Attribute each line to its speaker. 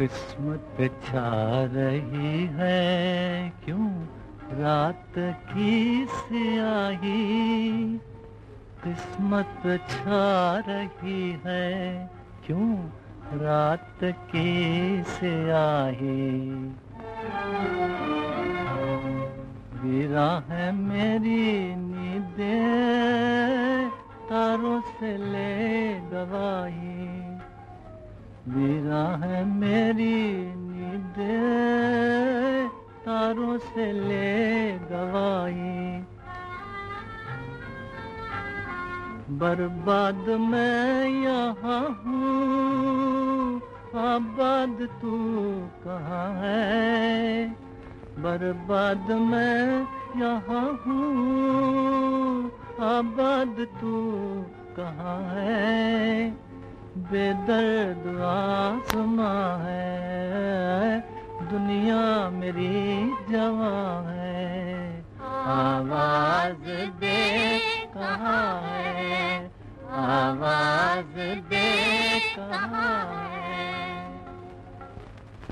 Speaker 1: किस्मत छा रही है क्यों रात की स्याही, किस्मत छा रही है क्यों रात की स्याही। वीरा है मेरी नींदें तारों से ले गवाही, वीरा है मेरी नींदें तारों से ले गवाही। बर्बाद मैं यहाँ हूँ आबाद तू कहाँ है, बर्बाद मैं यहाँ हूँ आबाद तू कहाँ है। बेदर्द आसमां है दुनिया मेरी जवां है। आवाज दे कहाँ है, आवाज दे कहाँ है।